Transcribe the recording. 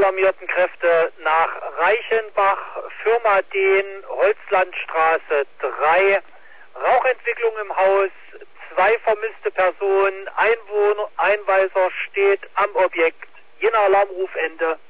alarmierten Kräfte nach Reichenbach, Firma Dehn, Holzlandstraße 3. Rauchentwicklung im Haus, 2 vermisste Personen, Einweiser steht am Objekt. Jener Alarmruf Ende.